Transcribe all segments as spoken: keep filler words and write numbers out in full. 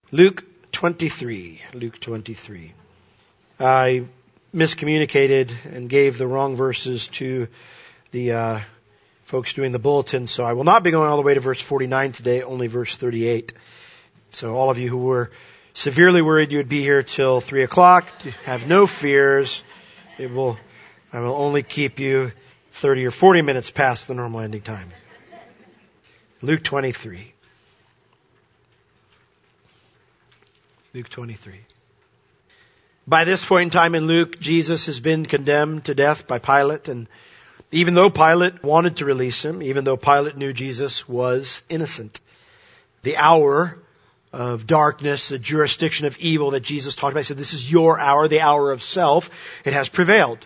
Luke twenty-three. Luke twenty-three. I miscommunicated and gave the wrong verses to the uh, folks doing the bulletin, so I will not be going all the way to verse forty-nine today, only verse thirty-eight. So all of you who were severely worried you would be here till three o'clock, have no fears. It will, I will only keep you thirty or forty minutes past the normal ending time. Luke twenty-three. Luke twenty-three. By this point in time in Luke, Jesus has been condemned to death by Pilate, and even though Pilate wanted to release him, even though Pilate knew Jesus was innocent, the hour of darkness, the jurisdiction of evil that Jesus talked about, he said, this is your hour, the hour of self, it has prevailed.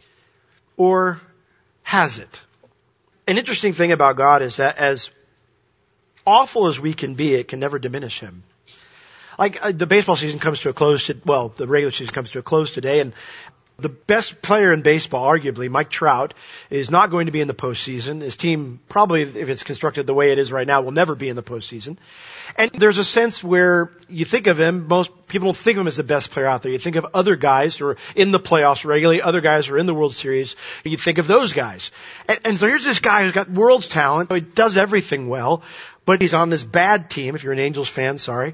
Or has it? An interesting thing about God is that as awful as we can be, it can never diminish Him. Like uh, the baseball season comes to a close, to, well, the regular season comes to a close today, and the best player in baseball, arguably, Mike Trout, is not going to be in the postseason. His team, probably, if it's constructed the way it is right now, will never be in the postseason. And there's a sense where you think of him, most people don't think of him as the best player out there. You think of other guys who are in the playoffs regularly, other guys who are in the World Series, and you think of those guys. And, and so here's this guy who's got world's talent, he does everything well, but he's on this bad team, if you're an Angels fan, sorry.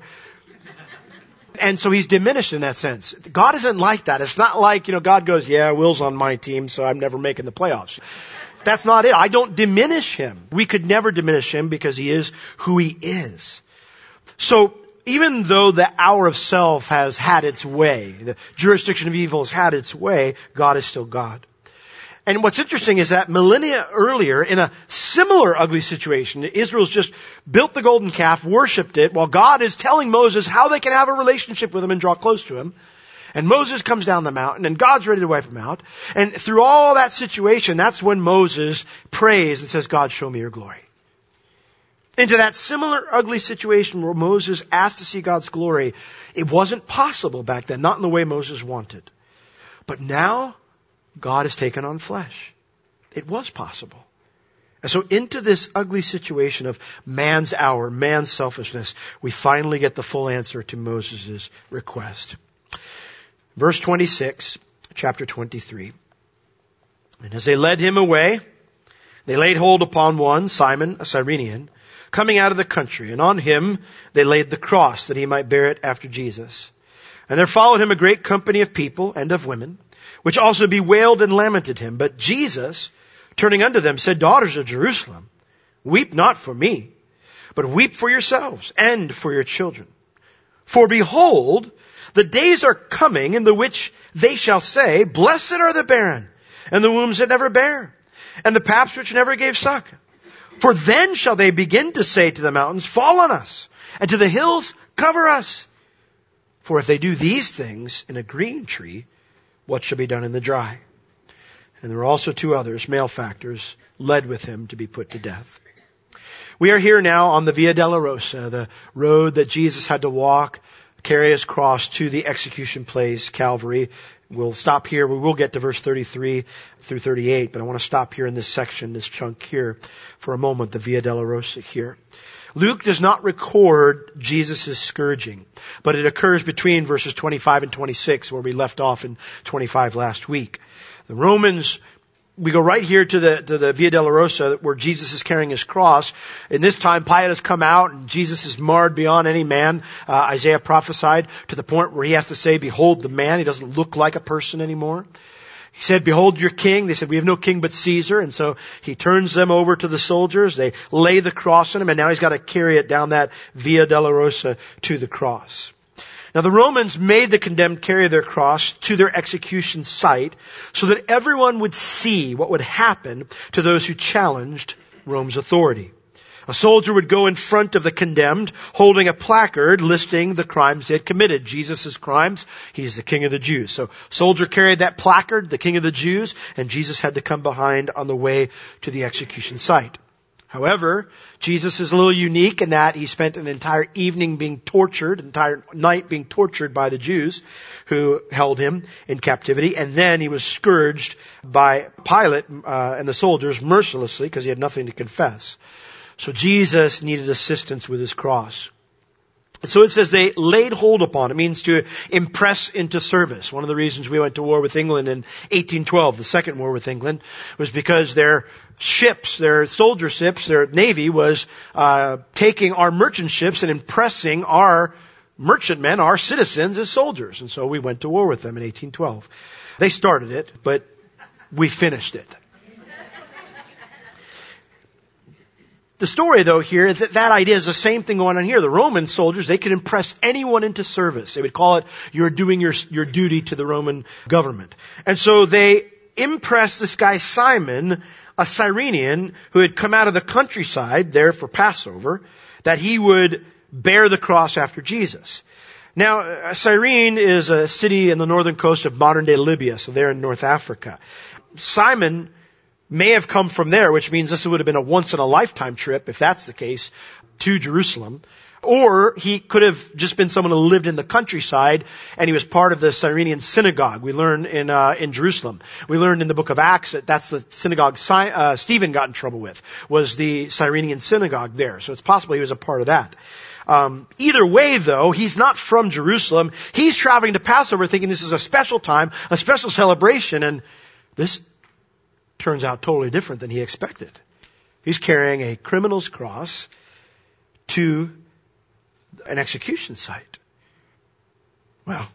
And so he's diminished in that sense. God isn't like that. It's not like, you know, God goes, yeah, Will's on my team, so I'm never making the playoffs. That's not it. I don't diminish him. We could never diminish him because he is who he is. So even though the hour of self has had its way, the jurisdiction of evil has had its way, God is still God. And what's interesting is that millennia earlier, in a similar ugly situation, Israel's just built the golden calf, worshipped it, while God is telling Moses how they can have a relationship with him and draw close to him. And Moses comes down the mountain, and God's ready to wipe him out. And through all that situation, that's when Moses prays and says, God, show me your glory. Into that similar ugly situation where Moses asked to see God's glory, it wasn't possible back then, not in the way Moses wanted. But now, God has taken on flesh. It was possible. And so into this ugly situation of man's hour, man's selfishness, we finally get the full answer to Moses' request. Verse twenty-six, chapter twenty-three. And as they led him away, they laid hold upon one, Simon, a Cyrenian, coming out of the country, and on him they laid the cross that he might bear it after Jesus. And there followed him a great company of people and of women, which also bewailed and lamented him. But Jesus, turning unto them, said, Daughters of Jerusalem, weep not for me, but weep for yourselves and for your children. For behold, the days are coming in the which they shall say, Blessed are the barren, and the wombs that never bare, and the paps which never gave suck. For then shall they begin to say to the mountains, Fall on us, and to the hills, Cover us. For if they do these things in a green tree, what shall be done in the dry? And there were also two others, malefactors, led with him to be put to death. We are here now on the Via Dolorosa, the road that Jesus had to walk, carry his cross to the execution place, Calvary. We'll stop here. We will get to verse thirty-three through thirty-eight, but I want to stop here in this section, this chunk here, for a moment, the Via Dolorosa here. Luke does not record Jesus' scourging, but it occurs between verses twenty-five and twenty-six, where we left off in twenty-five last week. The Romans, we go right here to the, to the Via Dolorosa, where Jesus is carrying his cross. In this time, Pilate has come out, and Jesus is marred beyond any man. Uh, Isaiah prophesied to the point where he has to say, Behold the man. He doesn't look like a person anymore. He said, Behold your king. They said, We have no king but Caesar. And so he turns them over to the soldiers. They lay the cross on him, and now he's got to carry it down that Via Dolorosa to the cross. Now the Romans made the condemned carry their cross to their execution site so that everyone would see what would happen to those who challenged Rome's authority. A soldier would go in front of the condemned, holding a placard listing the crimes they had committed. Jesus' crimes, he's the King of the Jews. So soldier carried that placard, the King of the Jews, and Jesus had to come behind on the way to the execution site. However, Jesus is a little unique in that he spent an entire evening being tortured, entire night being tortured by the Jews who held him in captivity, and then he was scourged by Pilate uh, and the soldiers mercilessly because he had nothing to confess. So Jesus needed assistance with his cross. So it says they laid hold upon. It means to impress into service. One of the reasons we went to war with England in eighteen twelve, the second war with England, was because their ships, their soldier ships, their navy was uh taking our merchant ships and impressing our merchantmen, our citizens, as soldiers. And so we went to war with them in eighteen twelve. They started it, but we finished it. The story, though, here is that that idea is the same thing going on here. The Roman soldiers, they could impress anyone into service. They would call it, you're doing your, your duty to the Roman government. And so they impressed this guy Simon, a Cyrenian, who had come out of the countryside there for Passover, that he would bear the cross after Jesus. Now, Cyrene is a city in the northern coast of modern-day Libya, so they're in North Africa. Simon may have come from there, which means this would have been a once-in-a-lifetime trip, if that's the case, to Jerusalem. Or he could have just been someone who lived in the countryside, and he was part of the Cyrenian synagogue. We learn in uh, in Jerusalem. We learned in the book of Acts that that's the synagogue Cy- uh, Stephen got in trouble with, was the Cyrenian synagogue there. So it's possible he was a part of that. Um, either way, though, he's not from Jerusalem. He's traveling to Passover thinking this is a special time, a special celebration, and this turns out totally different than he expected. He's carrying a criminal's cross to an execution site. Well,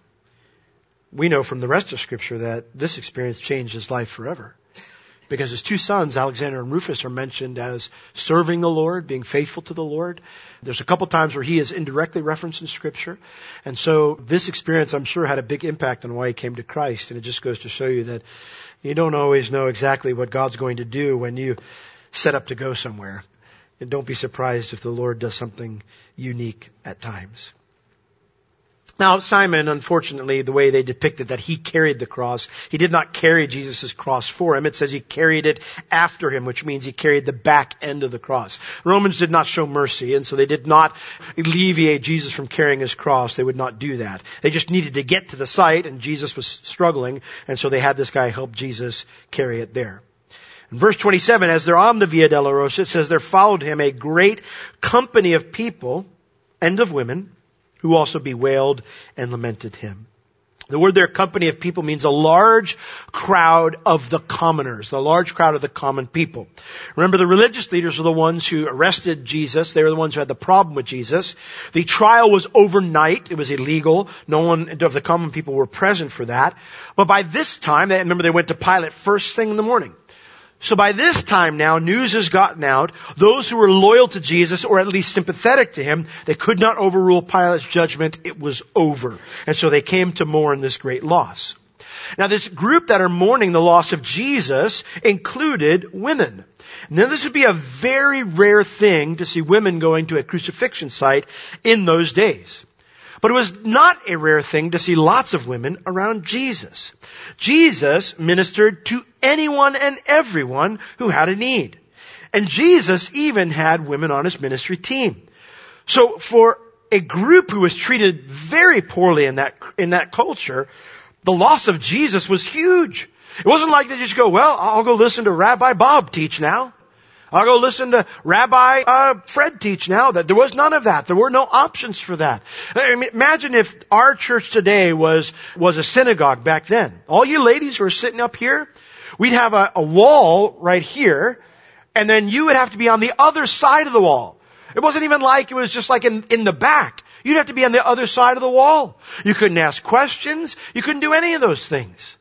we know from the rest of Scripture that this experience changed his life forever. Because his two sons, Alexander and Rufus, are mentioned as serving the Lord, being faithful to the Lord. There's a couple times where he is indirectly referenced in Scripture. And so this experience, I'm sure, had a big impact on why he came to Christ. And it just goes to show you that you don't always know exactly what God's going to do when you set up to go somewhere. And don't be surprised if the Lord does something unique at times. Now, Simon, unfortunately, the way they depicted that he carried the cross, he did not carry Jesus' cross for him. It says he carried it after him, which means he carried the back end of the cross. Romans did not show mercy, and so they did not alleviate Jesus from carrying his cross. They would not do that. They just needed to get to the site, and Jesus was struggling, and so they had this guy help Jesus carry it there. In verse twenty-seven, as they're on the Via Dolorosa, it says there followed him a great company of people and of women, who also bewailed and lamented him. The word there, company of people, means a large crowd of the commoners, a large crowd of the common people. Remember, the religious leaders were the ones who arrested Jesus. They were the ones who had the problem with Jesus. The trial was overnight. It was illegal. No one of the common people were present for that. But by this time, they, remember, they went to Pilate first thing in the morning. So by this time now, news has gotten out. Those who were loyal to Jesus, or at least sympathetic to him, they could not overrule Pilate's judgment. It was over. And so they came to mourn this great loss. Now, this group that are mourning the loss of Jesus included women. Now, this would be a very rare thing to see women going to a crucifixion site in those days. But it was not a rare thing to see lots of women around Jesus. Jesus ministered to anyone and everyone who had a need. And Jesus even had women on his ministry team. So for a group who was treated very poorly in that, in that culture, the loss of Jesus was huge. It wasn't like they just go, well, I'll go listen to Rabbi Bob teach now. I'll go listen to Rabbi uh, Fred teach now. That there was none of that. There were no options for that. I mean, imagine if our church today was was a synagogue back then. All you ladies who are sitting up here, we'd have a, a wall right here, and then you would have to be on the other side of the wall. It wasn't even like it was just like in, in the back. You'd have to be on the other side of the wall. You couldn't ask questions. You couldn't do any of those things.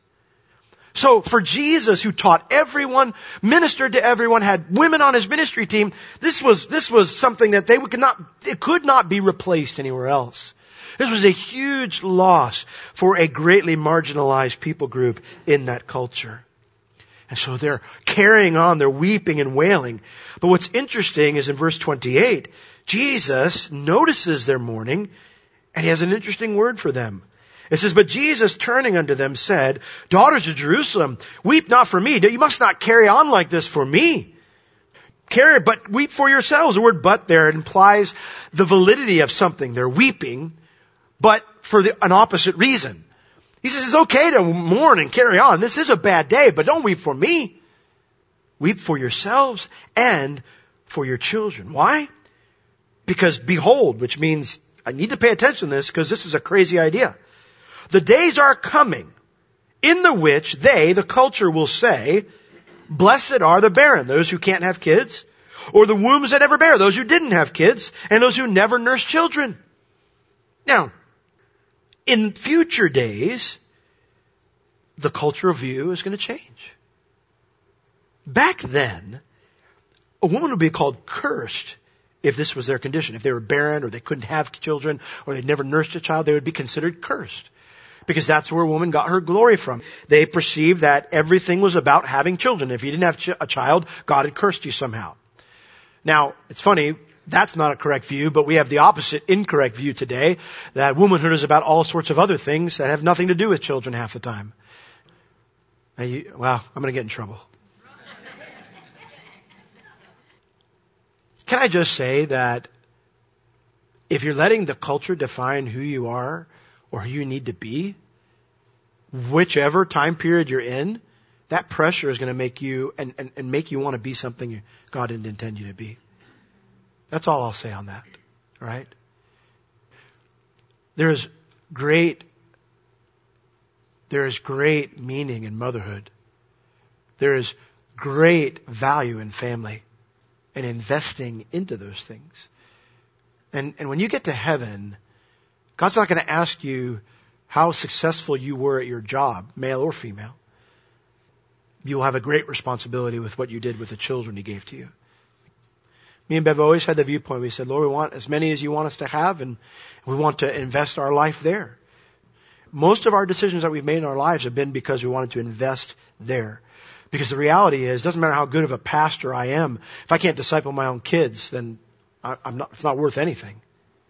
So for Jesus, who taught everyone, ministered to everyone, had women on his ministry team, this was, this was something that they could not, it could not be replaced anywhere else. This was a huge loss for a greatly marginalized people group in that culture. And so they're carrying on, they're weeping and wailing. But what's interesting is in verse twenty-eight, Jesus notices their mourning, and he has an interesting word for them. It says, but Jesus turning unto them said, daughters of Jerusalem, weep not for me. You must not carry on like this for me. Carry, but weep for yourselves. The word but there, it implies the validity of something. They're weeping, but for the, an opposite reason. He says, it's okay to mourn and carry on. This is a bad day, but don't weep for me. Weep for yourselves and for your children. Why? Because behold, which means I need to pay attention to this because this is a crazy idea. The days are coming in the which they, the culture, will say, blessed are the barren, those who can't have kids, or the wombs that never bear, those who didn't have kids, and those who never nurse children. Now, in future days, the cultural view is going to change. Back then, a woman would be called cursed if this was their condition. If they were barren or they couldn't have children or they'd never nursed a child, they would be considered cursed. Because that's where a woman got her glory from. They perceived that everything was about having children. If you didn't have ch- a child, God had cursed you somehow. Now, it's funny, that's not a correct view, but we have the opposite incorrect view today, that womanhood is about all sorts of other things that have nothing to do with children half the time. Now you, well, I'm going to get in trouble. Can I just say that if you're letting the culture define who you are or who you need to be, whichever time period you're in, that pressure is going to make you and, and, and make you want to be something God didn't intend you to be. That's all I'll say on that. All right? There is great, there is great meaning in motherhood. There is great value in family and investing into those things. And, and when you get to heaven, God's not going to ask you how successful you were at your job, male or female. You'll have a great responsibility with what you did with the children He gave to you. Me and Bev always had the viewpoint. We said, Lord, we want as many as you want us to have, and we want to invest our life there. Most of our decisions that we've made in our lives have been because we wanted to invest there. Because the reality is, it doesn't matter how good of a pastor I am, if I can't disciple my own kids, then I, I'm not, it's not worth anything.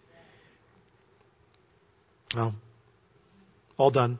Well, all done.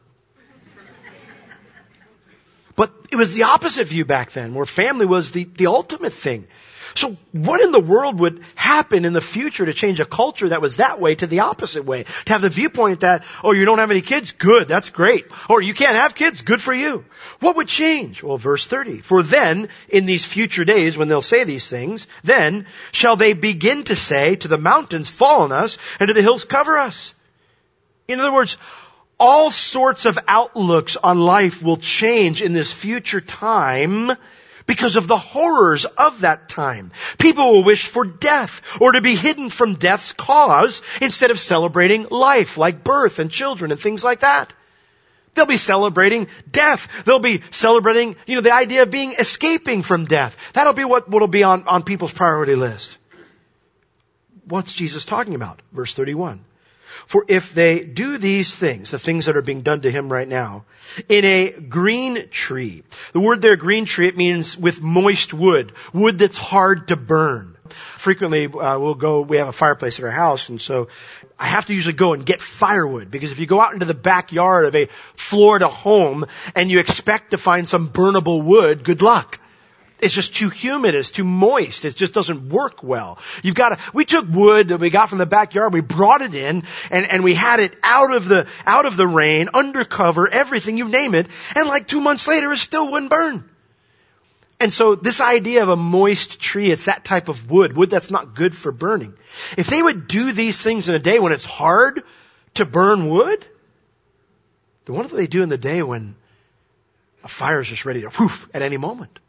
But it was the opposite view back then, where family was the, the ultimate thing. So what in the world would happen in the future to change a culture that was that way to the opposite way? To have the viewpoint that, oh, you don't have any kids? Good, that's great. Or you can't have kids? Good for you. What would change? Well, verse thirty. For then, in these future days, when they'll say these things, then shall they begin to say to the mountains, fall on us, and to the hills, cover us. In other words, all sorts of outlooks on life will change in this future time because of the horrors of that time. People will wish for death or to be hidden from death's cause instead of celebrating life, like birth and children and things like that. They'll be celebrating death. They'll be celebrating, you know, the idea of being escaping from death. That'll be what will be on, on people's priority list. What's Jesus talking about? Verse thirty-one. For if they do these things, the things that are being done to him right now, in a green tree. The word there, green tree, it means with moist wood. Wood that's hard to burn. Frequently, uh, we'll go, we have a fireplace at our house, and so I have to usually go and get firewood, because if you go out into the backyard of a Florida home and you expect to find some burnable wood, good luck. It's just too humid. It's too moist. It just doesn't work well. You've got to, we took wood that we got from the backyard. We brought it in and, and we had it out of the, out of the rain, undercover, everything, you name it. And like two months later, it still wouldn't burn. And so this idea of a moist tree, it's that type of wood, wood that's not good for burning. If they would do these things in a day when it's hard to burn wood, then what do they do in the day when a fire is just ready to whoof at any moment?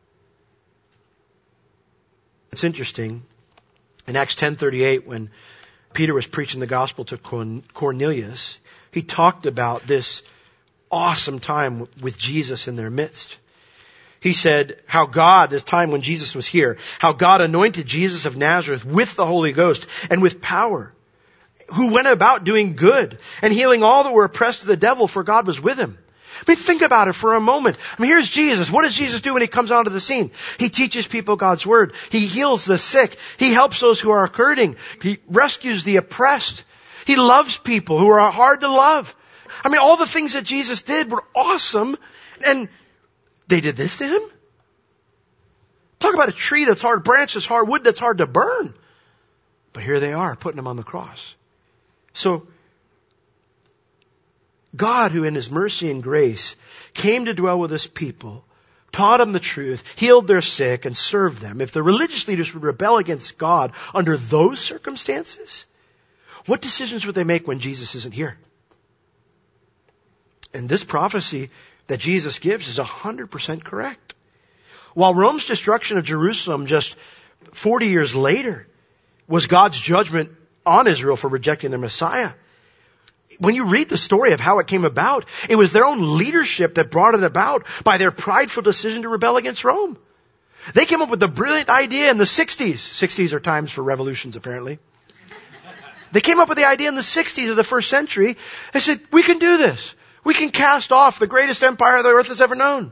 It's interesting. In Acts ten thirty-eight, when Peter was preaching the gospel to Cornelius, he talked about this awesome time with Jesus in their midst. He said how God, this time when Jesus was here, how God anointed Jesus of Nazareth with the Holy Ghost and with power, who went about doing good and healing all that were oppressed of the devil, for God was with him. I mean, think about it for a moment. I mean, here's Jesus. What does Jesus do when he comes onto the scene? He teaches people God's word. He heals the sick. He helps those who are hurting. He rescues the oppressed. He loves people who are hard to love. I mean, all the things that Jesus did were awesome. And they did this to him? Talk about a tree that's hard, branch that's hard, wood that's hard to burn. But here they are, putting him on the cross. So, God, who in his mercy and grace came to dwell with his people, taught them the truth, healed their sick, and served them. If the religious leaders would rebel against God under those circumstances, What decisions would they make when Jesus isn't here? And this prophecy that Jesus gives is one hundred percent correct. While Rome's destruction of Jerusalem just forty years later was God's judgment on Israel for rejecting their Messiah, when you read the story of how it came about, it was their own leadership that brought it about by their prideful decision to rebel against Rome. They came up with a brilliant idea in the sixties. sixties are times for revolutions, apparently. They came up with the idea in the sixties of the first century. They said, we can do this. We can cast off the greatest empire the earth has ever known.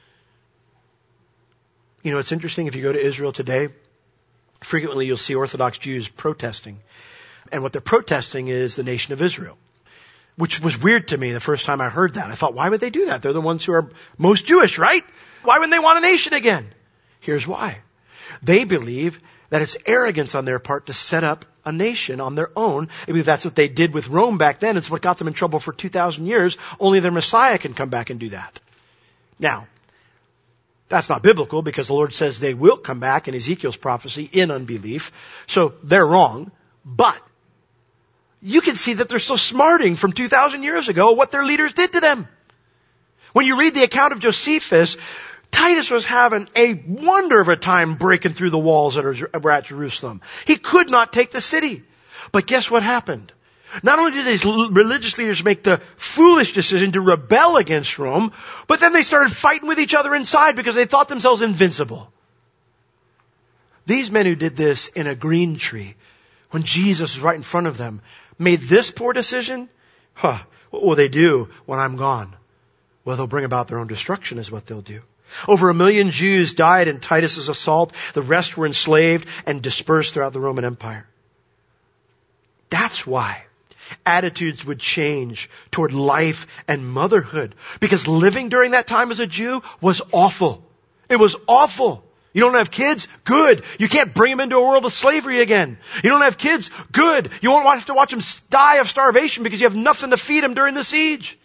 You know, it's interesting, if you go to Israel today, frequently you'll see Orthodox Jews protesting. And what they're protesting is the nation of Israel, which was weird to me the first time I heard that. I thought, why would they do that? They're the ones who are most Jewish, right? Why wouldn't they want a nation again? Here's why. They believe that it's arrogance on their part to set up a nation on their own. I believe that's what they did with Rome back then. It's what got them in trouble for two thousand years. Only their Messiah can come back and do that. Now, that's not biblical, because the Lord says they will come back in Ezekiel's prophecy in unbelief. So they're wrong. But you can see that they're still smarting from two thousand years ago what their leaders did to them. When you read the account of Josephus, Titus was having a wonder of a time breaking through the walls that were at Jerusalem. He could not take the city. But guess what happened? Not only did these religious leaders make the foolish decision to rebel against Rome, but then they started fighting with each other inside because they thought themselves invincible. These men who did this in a green tree, when Jesus was right in front of them, made this poor decision, huh, what will they do when I'm gone? Well, they'll bring about their own destruction is what they'll do. Over a million Jews died in Titus's assault. The rest were enslaved and dispersed throughout the Roman Empire. That's why attitudes would change toward life and motherhood. Because living during that time as a Jew was awful. It was awful. You don't have kids? Good. You can't bring them into a world of slavery again. You don't have kids? Good. You won't have to watch them die of starvation because you have nothing to feed them during the siege.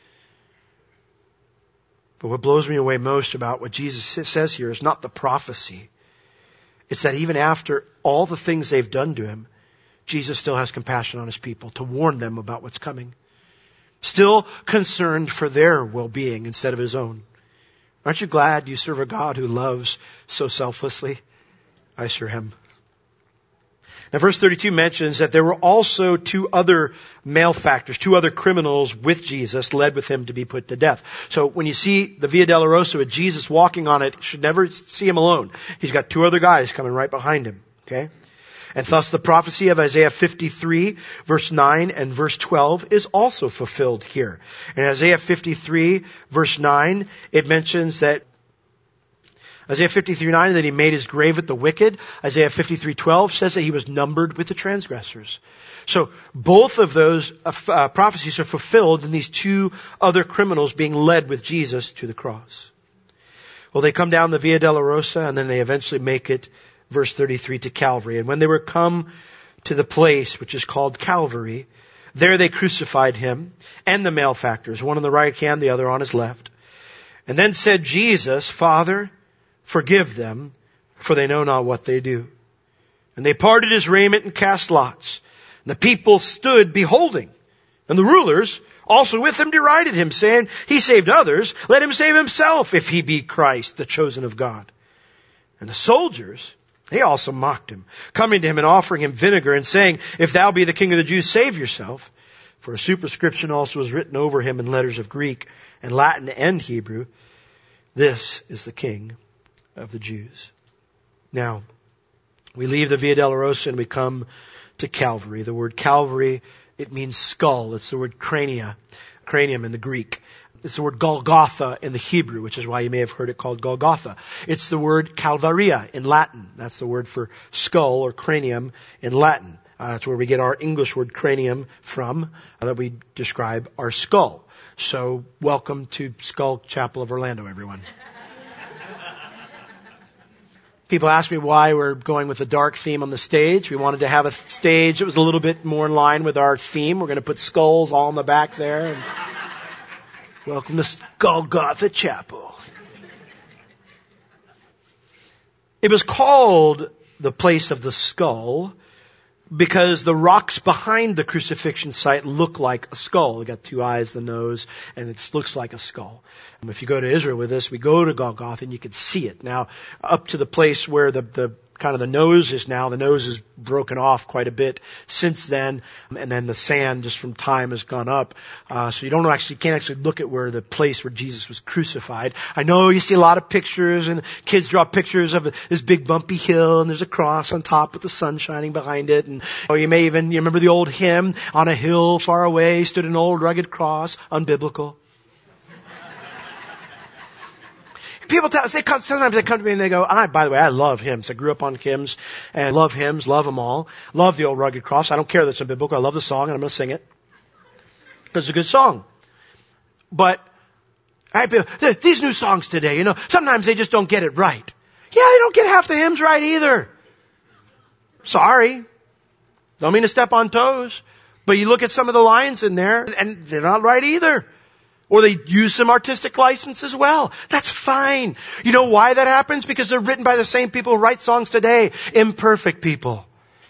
But what blows me away most about what Jesus says here is not the prophecy. It's that even after all the things they've done to him, Jesus still has compassion on his people to warn them about what's coming. Still concerned for their well-being instead of his own. Aren't you glad you serve a God who loves so selflessly? I sure am. Now verse thirty-two mentions that there were also two other malefactors, two other criminals with Jesus, led with him to be put to death. So when you see the Via Dolorosa with Jesus walking on it, you should never see him alone. He's got two other guys coming right behind him. Okay? And thus the prophecy of Isaiah fifty-three, verse nine and verse twelve is also fulfilled here. In Isaiah fifty-three, verse nine, it mentions that Isaiah fifty-three nine, that he made his grave with the wicked. Isaiah fifty-three twelve says that he was numbered with the transgressors. So both of those uh, prophecies are fulfilled in these two other criminals being led with Jesus to the cross. Well, they come down the Via Dolorosa and then they eventually make it, verse thirty-three, to Calvary. And when they were come to the place which is called Calvary, there they crucified him and the malefactors, one on the right hand, the other on his left. And then said Jesus, Father, forgive them, for they know not what they do. And they parted his raiment and cast lots. And the people stood beholding. And the rulers also with him derided him, saying, He saved others, let him save himself, if he be Christ, the chosen of God. And the soldiers, they also mocked him, coming to him and offering him vinegar, and saying, If thou be the king of the Jews, save yourself. For a superscription also was written over him in letters of Greek and Latin and Hebrew, This is the King of the Jews. Now, we leave the Via Dolorosa and we come to Calvary. The word Calvary, it means skull. It's the word crania, cranium in the Greek. It's the word Golgotha in the Hebrew, which is why you may have heard it called Golgotha. It's the word Calvaria in Latin. That's the word for skull or cranium in Latin. Uh, that's where we get our English word cranium from, uh, that we describe our skull. So, welcome to Skull Chapel of Orlando, everyone. People ask me why we're going with a dark theme on the stage. We wanted to have a stage that was a little bit more in line with our theme. We're going to put skulls all in the back there. And welcome to Golgotha Chapel. It was called the place of the skull because the rocks behind the crucifixion site look like a skull. It got two eyes, the nose, and it looks like a skull. And if you go to Israel with us, we go to Golgotha and you can see it. Now, up to the place where the, the kind of the nose is now, the nose is broken off quite a bit since then, and then the sand just from time has gone up. Uh, so you don't actually, can't actually look at where the place where Jesus was crucified. I know you see a lot of pictures, and kids draw pictures of this big bumpy hill, and there's a cross on top with the sun shining behind it. And or you may even, you remember the old hymn, on a hill far away stood an old rugged cross, unbiblical. People tell us, they come, sometimes they come to me and they go, I, by the way, I love hymns. I grew up on hymns and love hymns, love them all. Love the old rugged cross. I don't care that it's unbiblical. I love the song and I'm going to sing it. Because it's a good song. But I, these new songs today, you know, sometimes they just don't get it right. Yeah, they don't get half the hymns right either. Sorry. Don't mean to step on toes. But you look at some of the lines in there and they're not right either. Or they use some artistic license as well. That's fine. You know why that happens? Because they're written by the same people who write songs today. Imperfect people.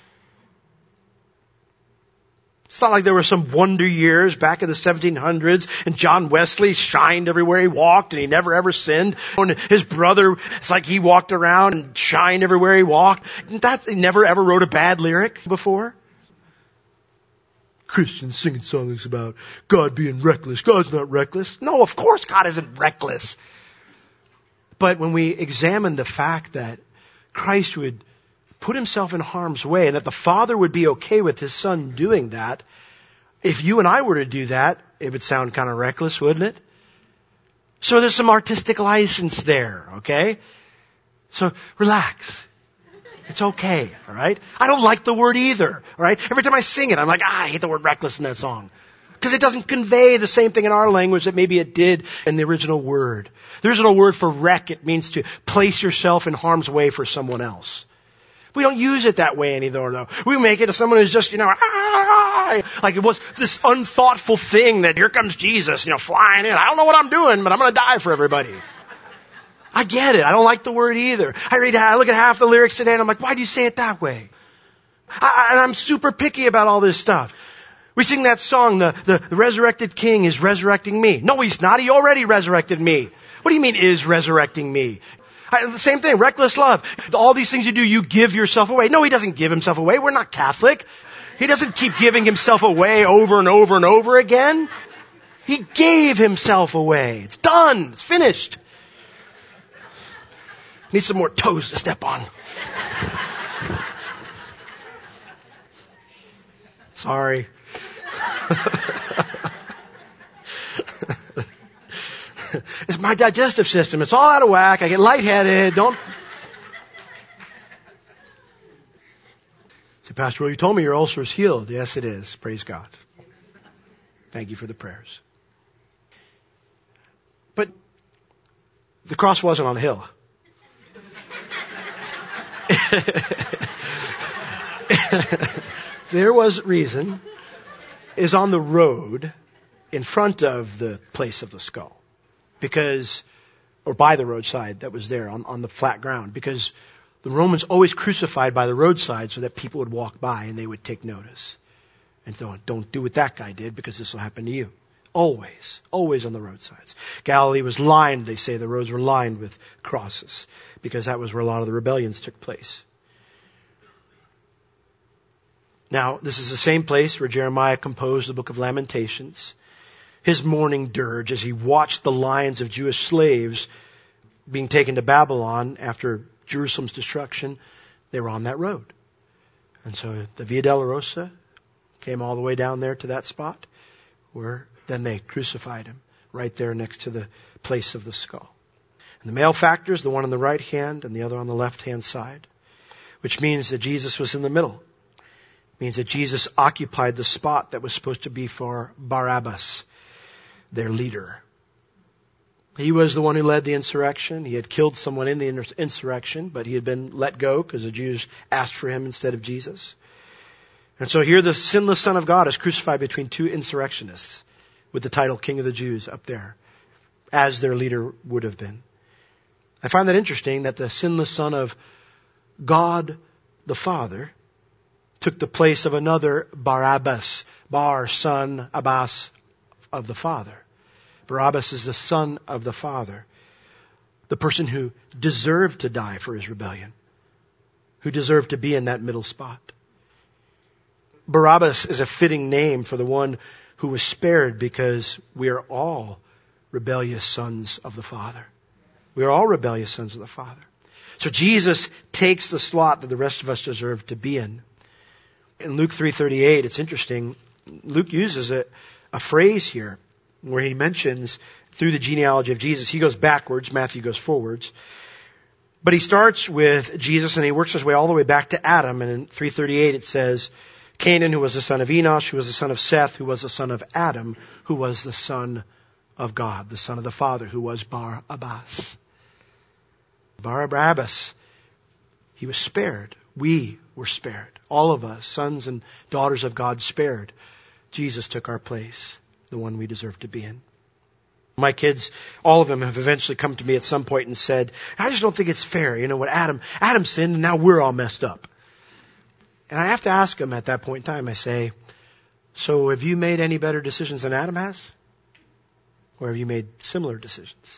It's not like there were some wonder years back in the seventeen hundreds and John Wesley shined everywhere he walked and he never ever sinned. And his brother, it's like he walked around and shined everywhere he walked. That, he never ever wrote a bad lyric before. Christians singing songs about God being reckless. God's not reckless. No, of course God isn't reckless. But when we examine the fact that Christ would put himself in harm's way and that the Father would be okay with his Son doing that, if you and I were to do that, it would sound kind of reckless, wouldn't it? So there's some artistic license there, okay? So relax. It's okay, all right? I don't like the word either, all right? Every time I sing it, I'm like, ah, I hate the word reckless in that song. Because it doesn't convey the same thing in our language that maybe it did in the original word. The original word for wreck, it means to place yourself in harm's way for someone else. We don't use it that way anymore, though. We make it as someone who's just, you know, ah, like it was this unthoughtful thing that here comes Jesus, you know, flying in. I don't know what I'm doing, but I'm going to die for everybody. I get it. I don't like the word either. I read, I look at half the lyrics today and I'm like, why do you say it that way? I, and I'm super picky about all this stuff. We sing that song, the, the, the resurrected king is resurrecting me. No, he's not. He already resurrected me. What do you mean is resurrecting me? I, the same thing, reckless love. All these things you do, you give yourself away. No, he doesn't give himself away. We're not Catholic. He doesn't keep giving himself away over and over and over again. He gave himself away. It's done. It's finished. Need some more toes to step on. Sorry. It's my digestive system. It's all out of whack. I get lightheaded. Don't. Say, Pastor, well, you told me your ulcer is healed. Yes, it is. Praise God. Thank you for the prayers. But the cross wasn't on a hill. There was reason, is on the road in front of the place of the skull. Because, or by the roadside that was there on, on the flat ground. Because the Romans always crucified by the roadside so that people would walk by and they would take notice. And so don't do what that guy did because this will happen to you. Always, always on the roadsides. Galilee was lined, they say the roads were lined with crosses. Because that was where a lot of the rebellions took place. Now, this is the same place where Jeremiah composed the book of Lamentations. His mourning dirge as he watched the lines of Jewish slaves being taken to Babylon after Jerusalem's destruction. They were on that road. And so the Via Dolorosa came all the way down there to that spot where then they crucified him right there next to the place of the skull. And the malefactors, the one on the right hand and the other on the left hand side, which means that Jesus was in the middle. It means that Jesus occupied the spot that was supposed to be for Barabbas, their leader. He was the one who led the insurrection. He had killed someone in the insurrection, but he had been let go because the Jews asked for him instead of Jesus. And so here the sinless Son of God is crucified between two insurrectionists with the title King of the Jews up there, as their leader would have been. I find that interesting that the sinless Son of God the Father took the place of another Barabbas. Bar, son, Abbas, of the Father. Barabbas is the son of the Father. The person who deserved to die for his rebellion. Who deserved to be in that middle spot. Barabbas is a fitting name for the one who was spared, because we are all rebellious sons of the Father. We are all rebellious sons of the Father. So Jesus takes the slot that the rest of us deserve to be in. In Luke three thirty-eight, it's interesting. Luke uses a, a phrase here where he mentions through the genealogy of Jesus. He goes backwards, Matthew goes forwards. But he starts with Jesus and he works his way all the way back to Adam. And in three thirty-eight it says, Canaan, who was the son of Enosh, who was the son of Seth, who was the son of Adam, who was the son of God, the son of the Father, who was Barabbas. Barabbas, he was spared. We were spared. All of us, sons and daughters of God, spared. Jesus took our place, the one we deserve to be in. My kids, all of them have eventually come to me at some point and said, I just don't think it's fair. You know what, Adam, Adam sinned and now we're all messed up. And I have to ask them at that point in time, I say, so have you made any better decisions than Adam has? Or have you made similar decisions?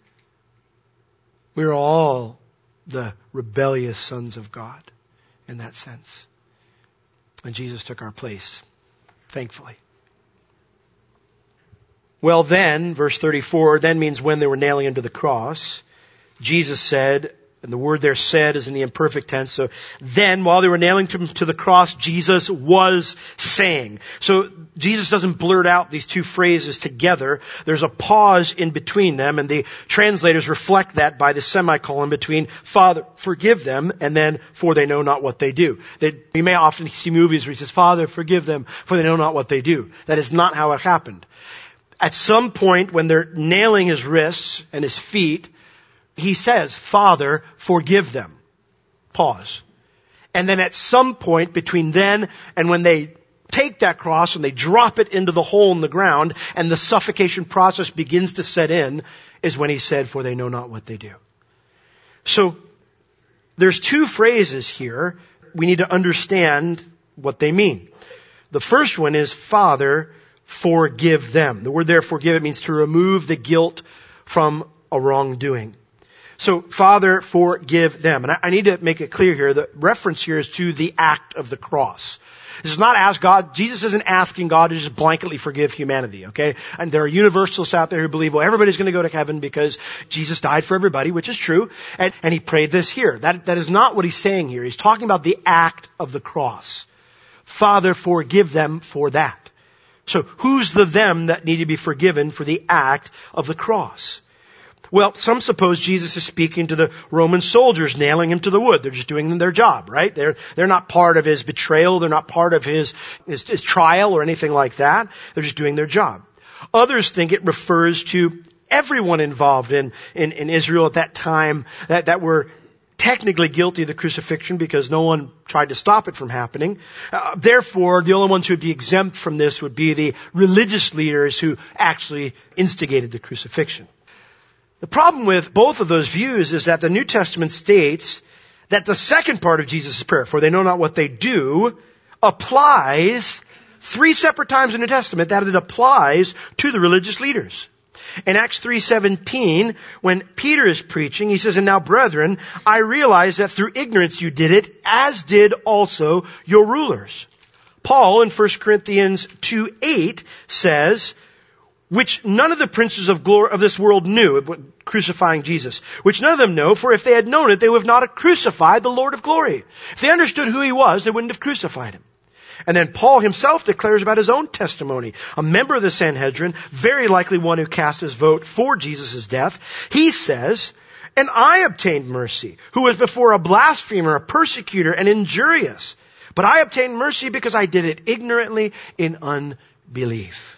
We're all the rebellious sons of God in that sense. And Jesus took our place, thankfully. Well then, verse thirty-four, then means when they were nailing him to the cross, Jesus said, and the word there said is in the imperfect tense. So then, while they were nailing him to the cross, Jesus was saying. So Jesus doesn't blurt out these two phrases together. There's a pause in between them, and the translators reflect that by the semicolon between Father, forgive them, and then for they know not what they do. They, you may often see movies where he says, Father, forgive them, for they know not what they do. That is not how it happened. At some point when they're nailing his wrists and his feet, he says, Father, forgive them. Pause. And then at some point between then and when they take that cross and they drop it into the hole in the ground and the suffocation process begins to set in, is when he said, for they know not what they do. So there's two phrases here. We need to understand what they mean. The first one is, Father, forgive them. The word there, forgive, it means to remove the guilt from a wrongdoing. So, Father, forgive them. And I, I need to make it clear here, the reference here is to the act of the cross. This is not ask God, Jesus isn't asking God to just blanketly forgive humanity, okay? And there are universalists out there who believe, well, everybody's going to go to heaven because Jesus died for everybody, which is true. And, and he prayed this here. That, that is not what he's saying here. He's talking about the act of the cross. Father, forgive them for that. So, who's the them that need to be forgiven for the act of the cross? Well, some suppose Jesus is speaking to the Roman soldiers nailing him to the wood. They're just doing their job, right? They're, they're not part of his betrayal. They're not part of his, his, his trial or anything like that. They're just doing their job. Others think it refers to everyone involved in, in, in Israel at that time that, that were technically guilty of the crucifixion because no one tried to stop it from happening. Uh, therefore, the only ones who would be exempt from this would be the religious leaders who actually instigated the crucifixion. The problem with both of those views is that the New Testament states that the second part of Jesus' prayer, for they know not what they do, applies three separate times in the New Testament, that it applies to the religious leaders. In Acts three seventeen, when Peter is preaching, he says, and now brethren, I realize that through ignorance you did it, as did also your rulers. Paul in First Corinthians two eight says, which none of the princes of glory of this world knew, crucifying Jesus, which none of them know, for if they had known it, they would not have crucified the Lord of glory. If they understood who he was, they wouldn't have crucified him. And then Paul himself declares about his own testimony. A member of the Sanhedrin, very likely one who cast his vote for Jesus' death, he says, and I obtained mercy, who was before a blasphemer, a persecutor, and injurious. But I obtained mercy because I did it ignorantly in unbelief.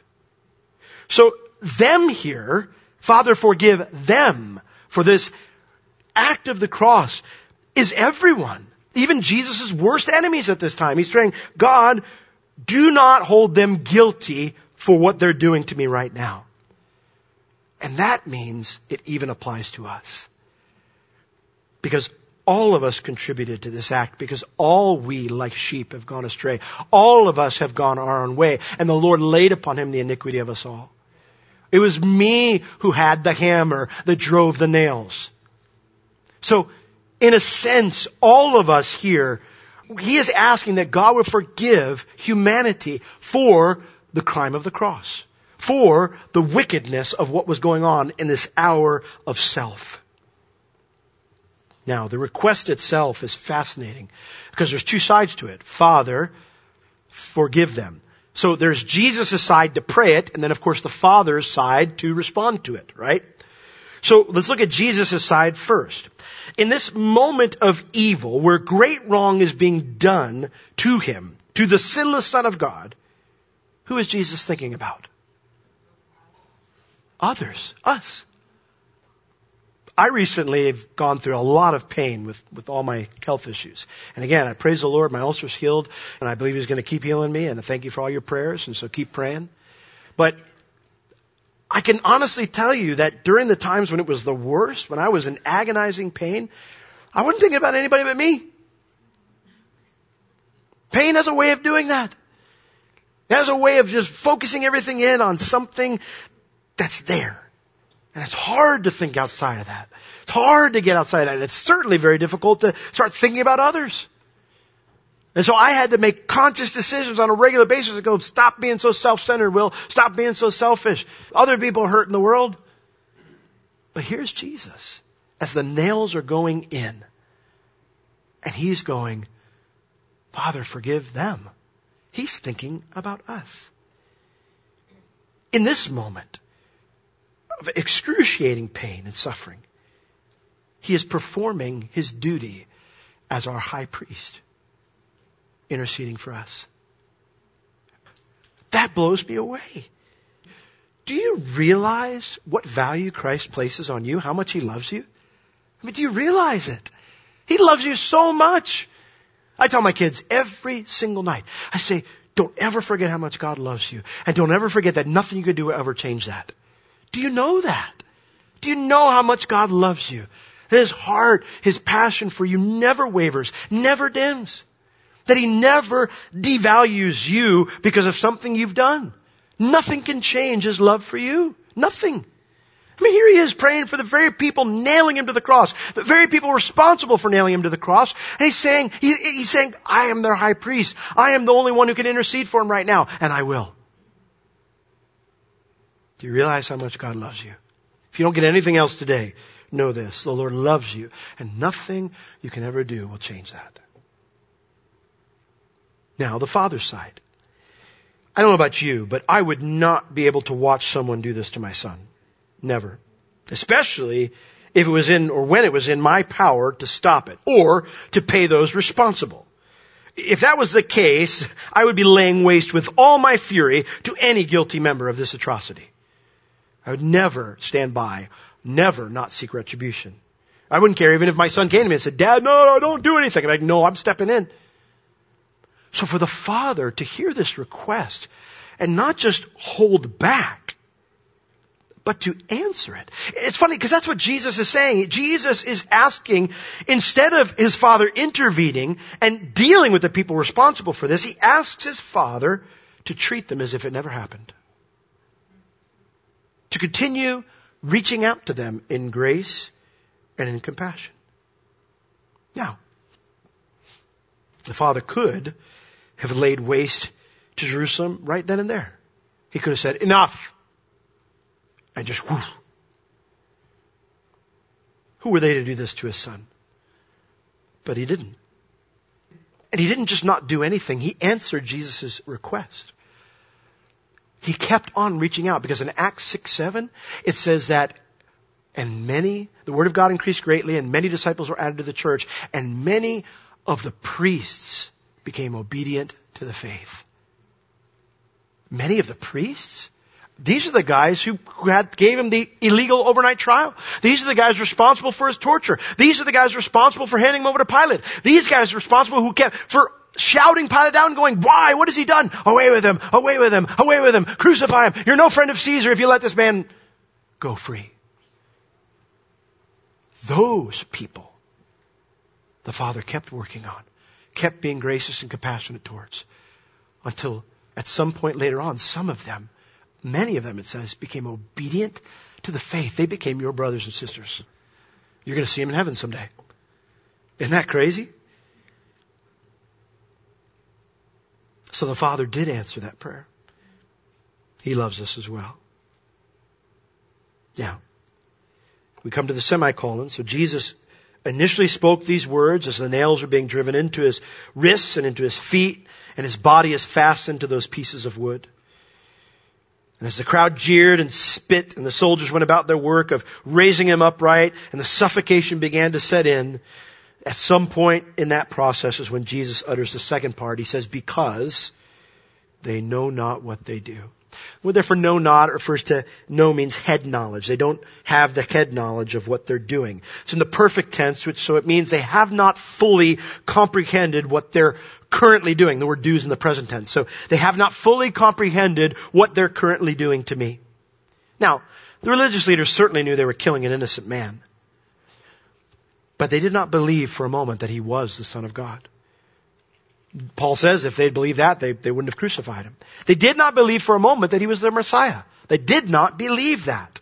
So them here, Father, forgive them for this act of the cross, is everyone. Even Jesus' worst enemies at this time. He's saying, God, do not hold them guilty for what they're doing to me right now. And that means it even applies to us. Because all of us contributed to this act because all we, like sheep, have gone astray. All of us have gone our own way, and the Lord laid upon him the iniquity of us all. It was me who had the hammer that drove the nails. So, in a sense, all of us here, he is asking that God would forgive humanity for the crime of the cross, for the wickedness of what was going on in this hour of self. Now, the request itself is fascinating because there's two sides to it. Father, forgive them. So there's Jesus' side to pray it, and then of course the Father's side to respond to it, right? So let's look at Jesus' side first. In this moment of evil, where great wrong is being done to him, to the sinless Son of God, who is Jesus thinking about? Others, us. I recently have gone through a lot of pain with, with all my health issues. And again, I praise the Lord, my ulcer's healed, and I believe He's going to keep healing me, and I thank you for all your prayers, and so keep praying. But I can honestly tell you that during the times when it was the worst, when I was in agonizing pain, I wasn't thinking about anybody but me. Pain has a way of doing that. It has a way of just focusing everything in on something that's there. And it's hard to think outside of that. It's hard to get outside of that. And it's certainly very difficult to start thinking about others. And so I had to make conscious decisions on a regular basis to go, stop being so self-centered, Will. Stop being so selfish. Other people are hurt in the world. But here's Jesus as the nails are going in. And He's going, Father, forgive them. He's thinking about us. In this moment of excruciating pain and suffering, He is performing His duty as our high priest, interceding for us. That blows me away. Do you realize what value Christ places on you? How much He loves you? I mean, do you realize it? He loves you so much. I tell my kids every single night, I say, don't ever forget how much God loves you. And don't ever forget that nothing you can do will ever change that. Do you know that? Do you know how much God loves you? That His heart, His passion for you never wavers, never dims. That He never devalues you because of something you've done. Nothing can change His love for you. Nothing. I mean, here He is praying for the very people nailing Him to the cross. The very people responsible for nailing Him to the cross. And He's saying, he, He's saying, I am their high priest. I am the only one who can intercede for them right now. And I will. Do you realize how much God loves you? If you don't get anything else today, know this. The Lord loves you. And nothing you can ever do will change that. Now, the Father's side. I don't know about you, but I would not be able to watch someone do this to my son. Never. Especially if it was in, or when it was in my power to stop it, or to pay those responsible. If that was the case, I would be laying waste with all my fury to any guilty member of this atrocity. I would never stand by, never not seek retribution. I wouldn't care even if my son came to me and said, Dad, no, no, don't do anything. I'm like, no, I'm stepping in. So for the Father to hear this request and not just hold back, but to answer it. It's funny because that's what Jesus is saying. Jesus is asking, instead of His Father intervening and dealing with the people responsible for this, He asks His Father to treat them as if it never happened. To continue reaching out to them in grace and in compassion. Now, the Father could have laid waste to Jerusalem right then and there. He could have said, enough. And just whoosh. Who were they to do this to His Son? But He didn't. And He didn't just not do anything. He answered Jesus' request. He kept on reaching out because in Acts six seven, it says that, and many, the word of God increased greatly and many disciples were added to the church and many of the priests became obedient to the faith. Many of the priests? These are the guys who had, gave Him the illegal overnight trial. These are the guys responsible for His torture. These are the guys responsible for handing Him over to Pilate. These guys responsible who kept, for shouting Pilate down and going, why? What has He done? Away with Him! Away with Him! Away with Him! Crucify Him! You're no friend of Caesar if you let this man go free. Those people the Father kept working on, kept being gracious and compassionate towards, until at some point later on, some of them, many of them, it says, became obedient to the faith. They became your brothers and sisters. You're going to see them in heaven someday. Isn't that crazy? So the Father did answer that prayer. He loves us as well. Now, we come to the semicolon. So Jesus initially spoke these words as the nails were being driven into his wrists and into his feet, and his body is fastened to those pieces of wood. And as the crowd jeered and spit and the soldiers went about their work of raising him upright and the suffocation began to set in, at some point in that process is when Jesus utters the second part. He says, because they know not what they do. Well, therefore, know not refers to know means head knowledge. They don't have the head knowledge of what they're doing. It's in the perfect tense, which so it means they have not fully comprehended what they're currently doing. The word do is in the present tense. So they have not fully comprehended what they're currently doing to me. Now, the religious leaders certainly knew they were killing an innocent man. But they did not believe for a moment that he was the Son of God. Paul says if they'd believed that, they, they wouldn't have crucified him. They did not believe for a moment that he was their Messiah. They did not believe that.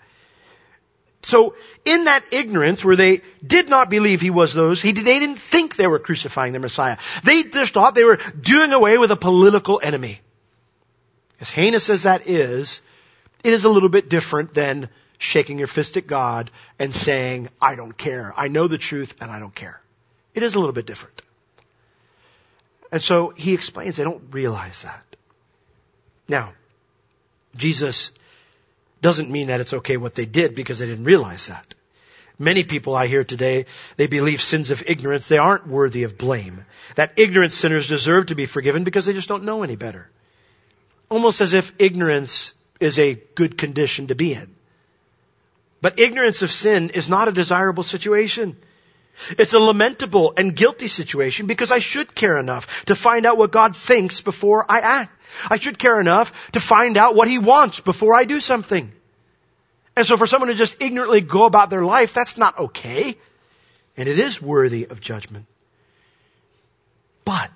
So in that ignorance where they did not believe he was those, he, they didn't think they were crucifying their Messiah. They just thought they were doing away with a political enemy. As heinous as that is, it is a little bit different than shaking your fist at God and saying, I don't care. I know the truth and I don't care. It is a little bit different. And so he explains they don't realize that. Now, Jesus doesn't mean that it's okay what they did because they didn't realize that. Many people I hear today, they believe sins of ignorance, they aren't worthy of blame. That ignorant sinners deserve to be forgiven because they just don't know any better. Almost as if ignorance is a good condition to be in. But ignorance of sin is not a desirable situation. It's a lamentable and guilty situation because I should care enough to find out what God thinks before I act. I should care enough to find out what He wants before I do something. And so for someone to just ignorantly go about their life, that's not okay. And it is worthy of judgment. But,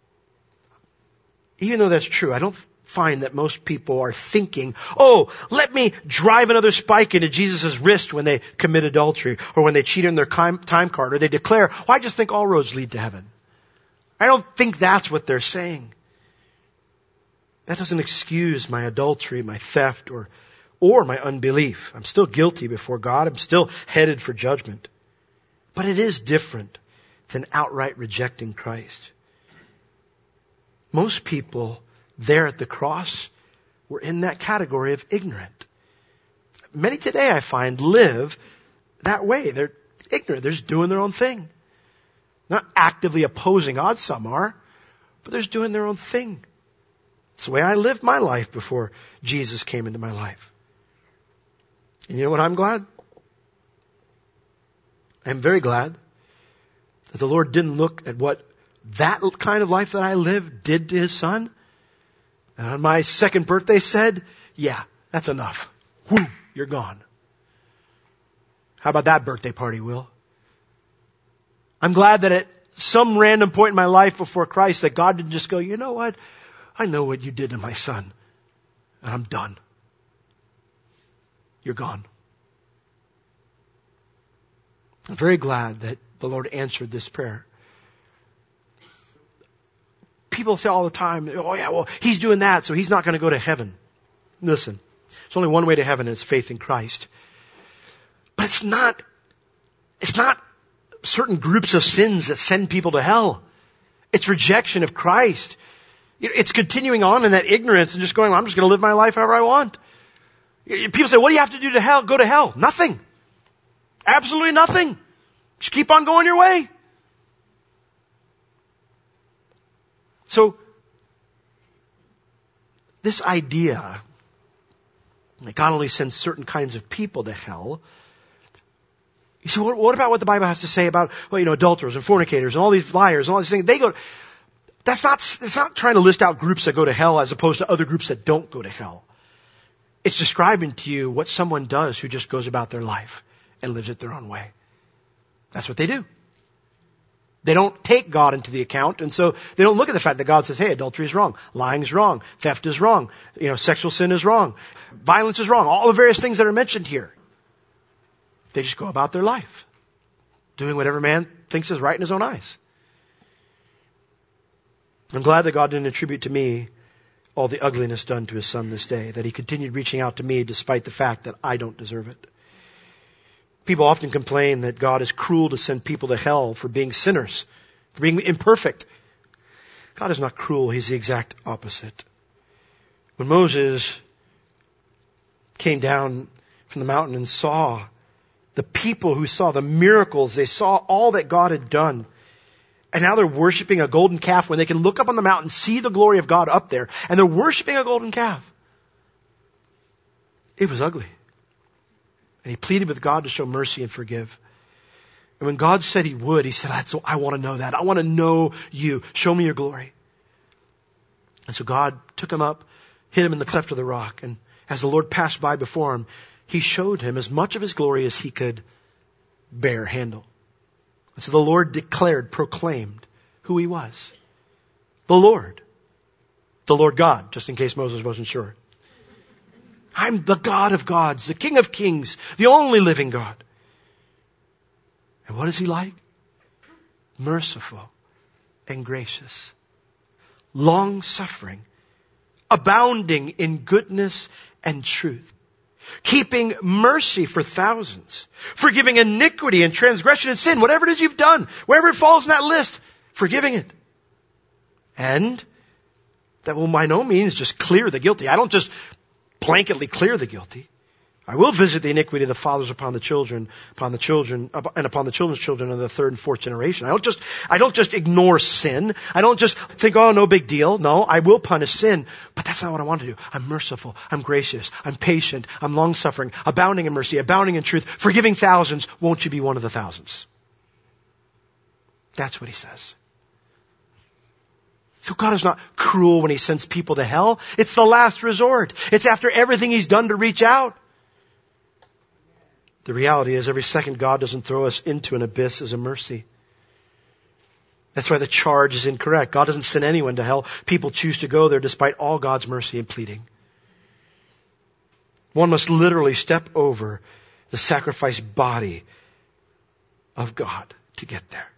even though that's true, I don't find that most people are thinking, oh, let me drive another spike into Jesus' wrist when they commit adultery or when they cheat on their time card or they declare, well, I just think all roads lead to heaven. I don't think that's what they're saying. That doesn't excuse my adultery, my theft, or, or my unbelief. I'm still guilty before God. I'm still headed for judgment. But it is different than outright rejecting Christ. Most people there at the cross were in that category of ignorant. Many today, I find, live that way. They're ignorant. They're just doing their own thing. Not actively opposing God, some are, but they're just doing their own thing. It's the way I lived my life before Jesus came into my life. And you know what I'm glad? I'm very glad that the Lord didn't look at what that kind of life that I lived did to His Son. And on my second birthday said, yeah, that's enough. Whew, you're gone. How about that birthday party, Will? I'm glad that at some random point in my life before Christ that God didn't just go, you know what? I know what you did to my son. And I'm done. You're gone. I'm very glad that the Lord answered this prayer. People say all the time, oh yeah, well, he's doing that, so he's not going to go to heaven. Listen, there's only one way to heaven, and it's faith in Christ. But it's not, it's not certain groups of sins that send people to hell. It's rejection of Christ. It's continuing on in that ignorance and just going, I'm just going to live my life however I want. People say, what do you have to do to hell? Go to hell. Nothing. Absolutely nothing. Just keep on going your way. So, this idea that God only sends certain kinds of people to hell, you say, what, what about what the Bible has to say about, well, you know, adulterers and fornicators and all these liars and all these things? They go, that's not, it's not trying to list out groups that go to hell as opposed to other groups that don't go to hell. It's describing to you what someone does who just goes about their life and lives it their own way. That's what they do. They don't take God into the account, and so they don't look at the fact that God says, hey, adultery is wrong, lying is wrong, theft is wrong, you know, sexual sin is wrong, violence is wrong, all the various things that are mentioned here. They just go about their life, doing whatever man thinks is right in his own eyes. I'm glad that God didn't attribute to me all the ugliness done to his son this day, that he continued reaching out to me despite the fact that I don't deserve it. People often complain that God is cruel to send people to hell for being sinners, for being imperfect. God is not cruel. He's the exact opposite. When Moses came down from the mountain and saw the people who saw the miracles, they saw all that God had done, and now they're worshiping a golden calf when they can look up on the mountain, see the glory of God up there, and they're worshiping a golden calf. It was ugly. And he pleaded with God to show mercy and forgive. And when God said he would, he said, That's, I want to know that. I want to know you. Show me your glory. And so God took him up, hid him in the cleft of the rock. And as the Lord passed by before him, he showed him as much of his glory as he could bear, handle. And so the Lord declared, proclaimed who he was. The Lord. The Lord God, just in case Moses wasn't sure. I'm the God of gods, the King of kings, the only living God. And what is he like? Merciful and gracious, long-suffering, abounding in goodness and truth, keeping mercy for thousands, forgiving iniquity and transgression and sin, whatever it is you've done, wherever it falls in that list, forgiving it. And that will by no means just clear the guilty. I don't just blanketly clear the guilty. I will visit the iniquity of the fathers upon the children, upon the children, and upon the children's children of the third and fourth generation. I don't just, I don't just ignore sin. I don't just think, oh, no big deal. No, I will punish sin, but that's not what I want to do. I'm merciful. I'm gracious. I'm patient. I'm long-suffering, abounding in mercy, abounding in truth, forgiving thousands. Won't you be one of the thousands? That's what he says. So God is not cruel when he sends people to hell. It's the last resort. It's after everything he's done to reach out. The reality is every second God doesn't throw us into an abyss is a mercy. That's why the charge is incorrect. God doesn't send anyone to hell. People choose to go there despite all God's mercy and pleading. One must literally step over the sacrificed body of God to get there.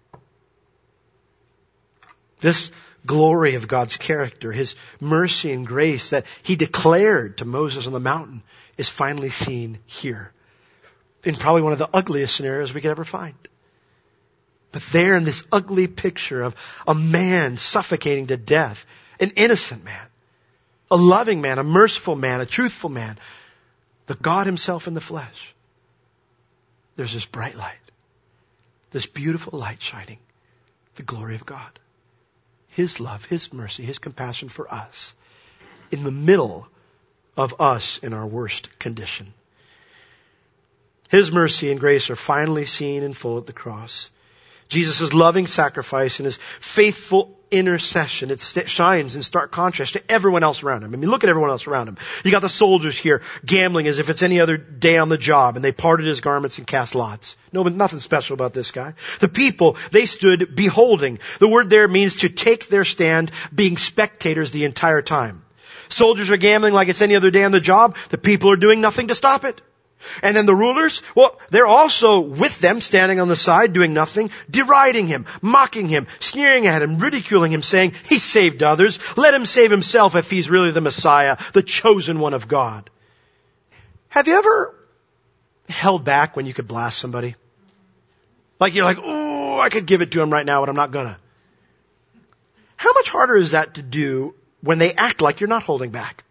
This glory of God's character, his mercy and grace that he declared to Moses on the mountain, is finally seen here. In probably one of the ugliest scenarios we could ever find. But there in this ugly picture of a man suffocating to death, an innocent man, a loving man, a merciful man, a truthful man, the God himself in the flesh, there's this bright light, this beautiful light shining, the glory of God. His love, his mercy, his compassion for us in the middle of us in our worst condition. His mercy and grace are finally seen in full at the cross. Jesus' loving sacrifice and his faithful intercession, it st- shines in stark contrast to everyone else around him. I mean, look at everyone else around him. You got the soldiers here gambling as if it's any other day on the job, and they parted his garments and cast lots. No, but nothing special about this guy. The people, they stood beholding. The word there means to take their stand, being spectators the entire time. Soldiers are gambling like it's any other day on the job. The people are doing nothing to stop it. And then the rulers, well, they're also with them, standing on the side, doing nothing, deriding him, mocking him, sneering at him, ridiculing him, saying, he saved others. Let him save himself if he's really the Messiah, the chosen one of God. Have you ever held back when you could blast somebody? Like you're like, oh, I could give it to him right now, but I'm not gonna. How much harder is that to do when they act like you're not holding back?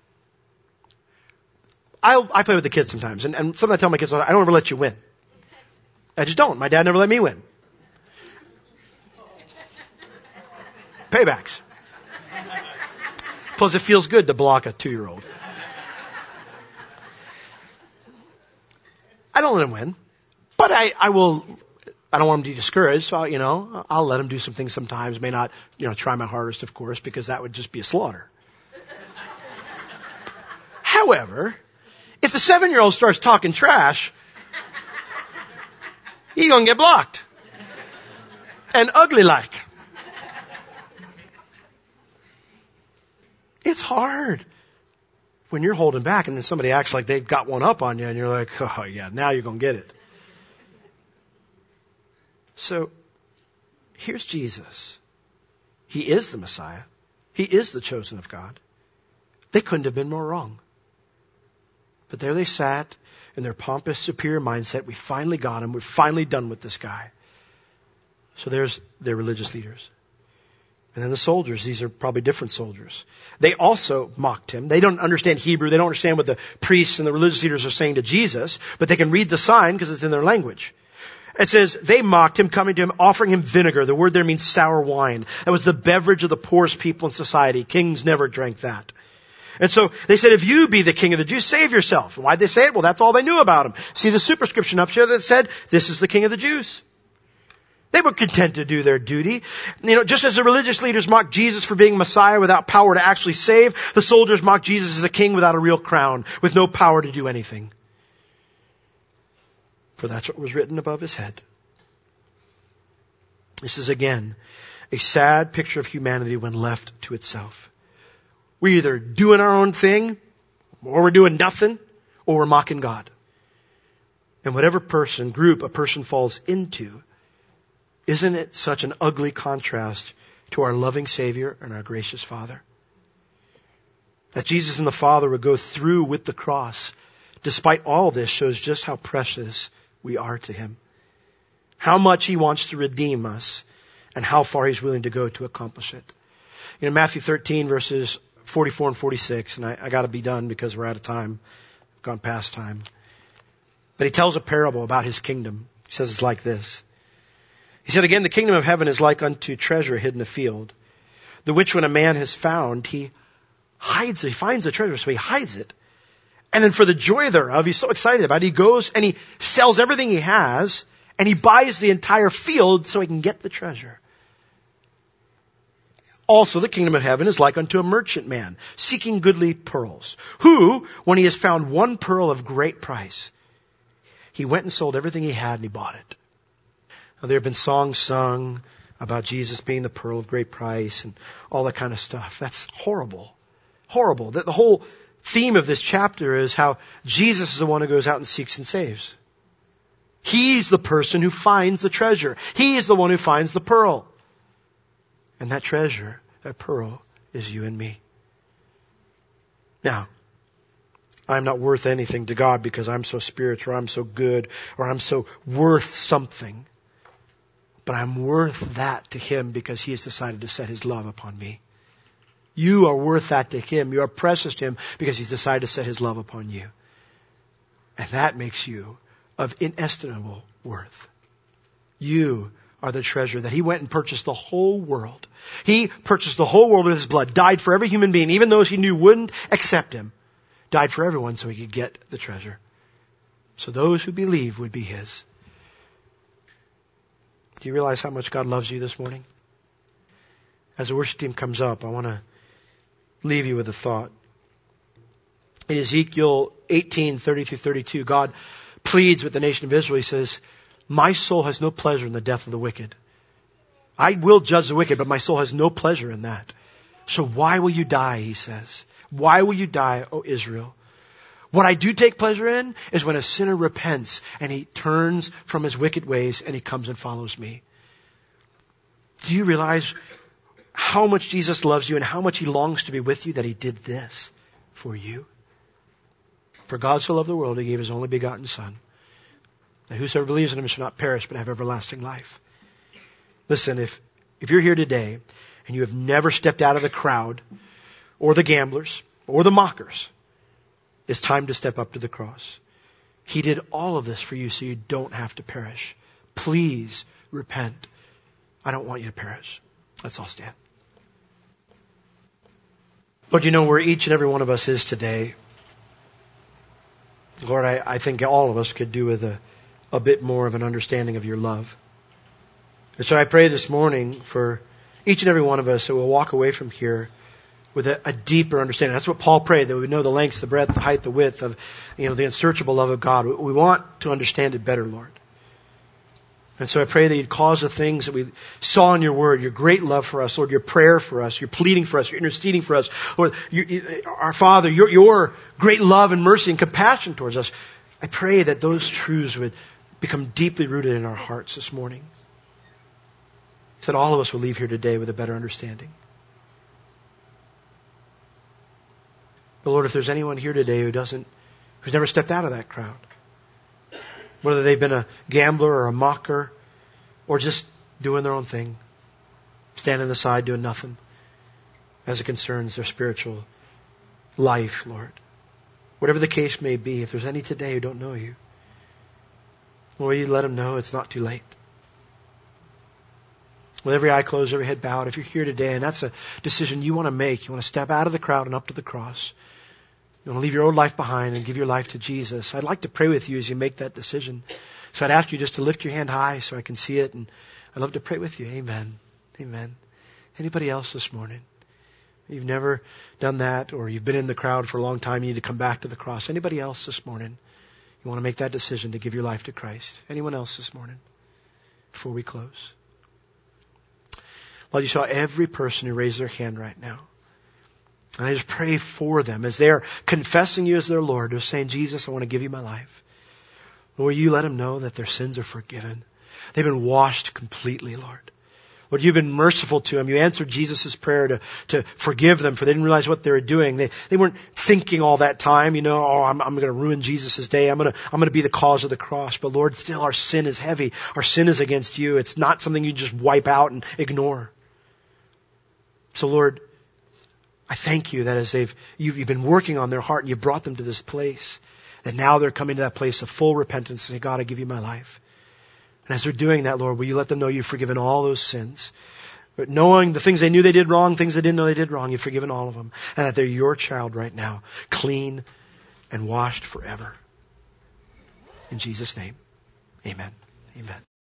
I'll, I play with the kids sometimes, and, and sometimes I tell my kids, I don't ever let you win. I just don't. My dad never let me win. Paybacks. Plus, it feels good to block a two-year-old. I don't let him win, but I, I will. I don't want him to be discouraged, so you know, I'll let him do some things sometimes. May not, you know, try my hardest, of course, because that would just be a slaughter. However, if the seven-year-old starts talking trash, he's going to get blocked. and ugly like. It's hard when you're holding back and then somebody acts like they've got one up on you and you're like, oh yeah, now you're going to get it. So here's Jesus. He is the Messiah. He is the chosen of God. They couldn't have been more wrong. But there they sat in their pompous, superior mindset. We finally got him. We're finally done with this guy. So there's their religious leaders. And then the soldiers. These are probably different soldiers. They also mocked him. They don't understand Hebrew. They don't understand what the priests and the religious leaders are saying to Jesus. But they can read the sign because it's in their language. It says, they mocked him, coming to him, offering him vinegar. The word there means sour wine. That was the beverage of the poorest people in society. Kings never drank that. And so they said, if you be the king of the Jews, save yourself. And why'd they say it? Well, that's all they knew about him. See the superscription up here that said, this is the king of the Jews. They were content to do their duty. You know, just as the religious leaders mocked Jesus for being Messiah without power to actually save, the soldiers mocked Jesus as a king without a real crown, with no power to do anything. For that's what was written above his head. This is again a sad picture of humanity when left to itself. We're either doing our own thing, or we're doing nothing, or we're mocking God. And whatever person, group a person falls into, isn't it such an ugly contrast to our loving Savior and our gracious Father? That Jesus and the Father would go through with the cross, despite all this, shows just how precious we are to Him. How much He wants to redeem us, and how far He's willing to go to accomplish it. You know, Matthew thirteen, verses forty-four and forty-six, and I, I got to be done because we're out of time. I've gone past time. But He tells a parable about His kingdom. He says it's like this. He said, again, the kingdom of heaven is like unto treasure hidden in a field, the which when a man has found, he hides it. He finds the treasure, so he hides it. And then for the joy thereof, he's so excited about it, he goes and he sells everything he has, and he buys the entire field so he can get the treasure. Also, the kingdom of heaven is like unto a merchant man, seeking goodly pearls, who, when he has found one pearl of great price, he went and sold everything he had and he bought it. Now, there have been songs sung about Jesus being the pearl of great price and all that kind of stuff. That's horrible. Horrible. That the whole theme of this chapter is how Jesus is the one who goes out and seeks and saves. He's the person who finds the treasure. He is the one who finds the pearl. And that treasure, that pearl, is you and me. Now, I'm not worth anything to God because I'm so spiritual, or I'm so good, or I'm so worth something. But I'm worth that to Him because He has decided to set His love upon me. You are worth that to Him. You are precious to Him because He's decided to set His love upon you. And that makes you of inestimable worth. You are the treasure that He went and purchased the whole world. He purchased the whole world with His blood, died for every human being, even those He knew wouldn't accept Him. Died for everyone so He could get the treasure. So those who believe would be His. Do you realize how much God loves you this morning? As the worship team comes up, I want to leave you with a thought. In Ezekiel eighteen, thirty through thirty-two, God pleads with the nation of Israel. He says, my soul has no pleasure in the death of the wicked. I will judge the wicked, but my soul has no pleasure in that. So why will you die, He says. Why will you die, O Israel? What I do take pleasure in is when a sinner repents and he turns from his wicked ways and he comes and follows me. Do you realize how much Jesus loves you and how much He longs to be with you that He did this for you? For God so loved the world, He gave His only begotten Son, that whosoever believes in Him shall not perish but have everlasting life. Listen, if, if you're here today and you have never stepped out of the crowd or the gamblers or the mockers, it's time to step up to the cross. He did all of this for you so you don't have to perish. Please repent. I don't want you to perish. Let's all stand. Lord, you know where each and every one of us is today. Lord, I, I think all of us could do with a, a bit more of an understanding of Your love. And so I pray this morning for each and every one of us that will walk away from here with a, a deeper understanding. That's what Paul prayed, that we would know the length, the breadth, the height, the width of, you know, the unsearchable love of God. We, we want to understand it better, Lord. And so I pray that you'd cause the things that we saw in your word, your great love for us, Lord, your prayer for us, your pleading for us, your interceding for us, Lord, you, our Father, your, your great love and mercy and compassion towards us. I pray that those truths would become deeply rooted in our hearts this morning. So that all of us will leave here today with a better understanding. But Lord, if there's anyone here today who doesn't, who's never stepped out of that crowd, whether they've been a gambler or a mocker or just doing their own thing, standing on the side doing nothing as it concerns their spiritual life, Lord. Whatever the case may be, if there's any today who don't know you, Lord, you let them know it's not too late. With every eye closed, every head bowed, if you're here today and that's a decision you want to make, you want to step out of the crowd and up to the cross, you want to leave your old life behind and give your life to Jesus, I'd like to pray with you as you make that decision. So I'd ask you just to lift your hand high so I can see it, and I'd love to pray with you. Amen. Amen. Anybody else this morning? You've never done that, or you've been in the crowd for a long time, you need to come back to the cross. Anybody else this morning? You want to make that decision to give your life to Christ? Anyone else this morning? Before we close. Lord, you saw every person who raised their hand right now. And I just pray for them as they're confessing you as their Lord. They're saying, Jesus, I want to give you my life. Lord, you let them know that their sins are forgiven. They've been washed completely, Lord. Lord, you've been merciful to them. You answered Jesus' prayer to, to forgive them, for they didn't realize what they were doing. They, they weren't thinking all that time, you know, oh, I'm, I'm going to ruin Jesus' day. I'm going to, I'm going to be the cause of the cross. But Lord, still our sin is heavy. Our sin is against you. It's not something you just wipe out and ignore. So Lord, I thank you that as they've, you've, you've been working on their heart and you've brought them to this place, that now they're coming to that place of full repentance and say, God, I give you my life. And as they're doing that, Lord, will you let them know you've forgiven all those sins? But knowing the things they knew they did wrong, things they didn't know they did wrong, you've forgiven all of them. And that they're your child right now, clean and washed forever. In Jesus' name, amen. Amen.